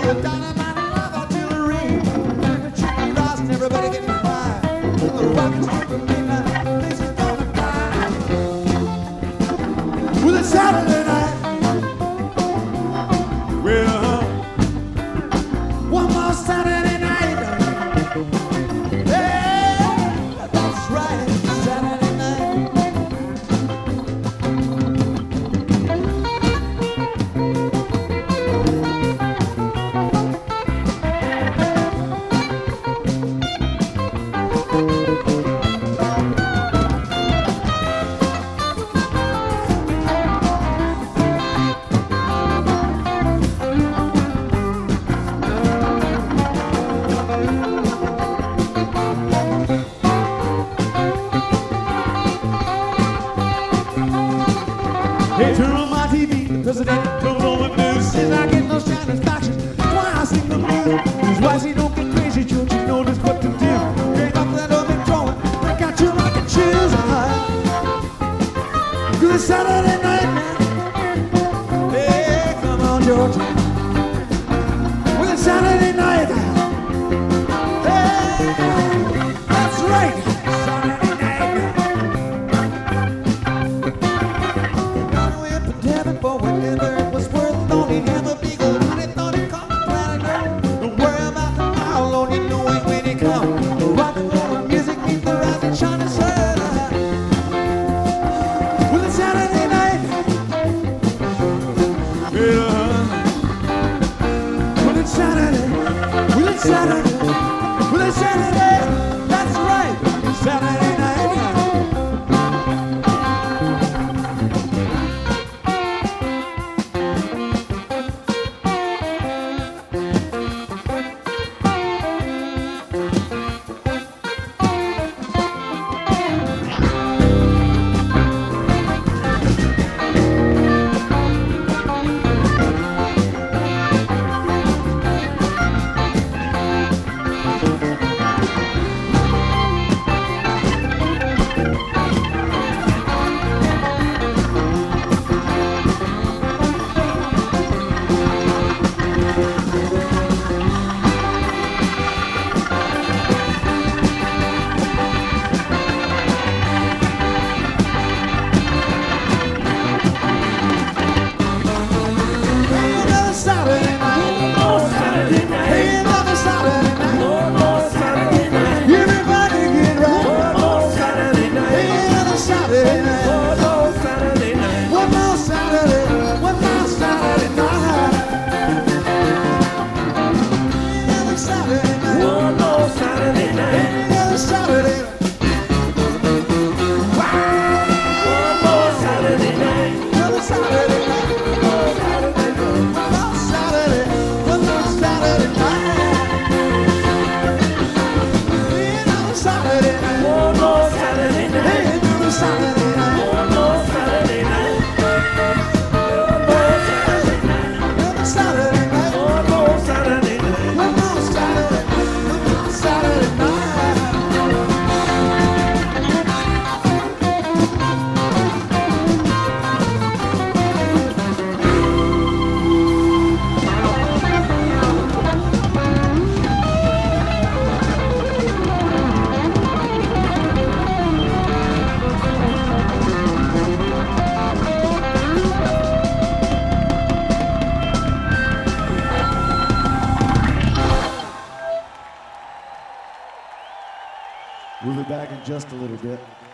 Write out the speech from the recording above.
with dynamite and love artillery. The chicken fries and everybody getting high. The rocket ship at midnight, this is gonna die. With a Saturday night. Well, one more Saturday night. Yeah, that's right, Saturday night. Hey, turn on my TV, the president comes on the news. Says I get no satisfaction, that's why I sing the blues. His wife, she don't get crazy, don't you know just what to do? Break up that oven drawer, break out your rocking shoes. Good Saturday night, man. Hey, come on, Georgia. Good Saturday night. Hey, that's right, Saturday night. For whenever it was worth only never be good. I thought it caught the planet. Don't worry about tomorrow, Lord, you know it when it comes. Rock and roll music meets the rising shining sun. With a Saturday night. Yeah. With a Saturday. With a Saturday. With a Saturday. That's right. Saturday night. We'll be back in just a little bit.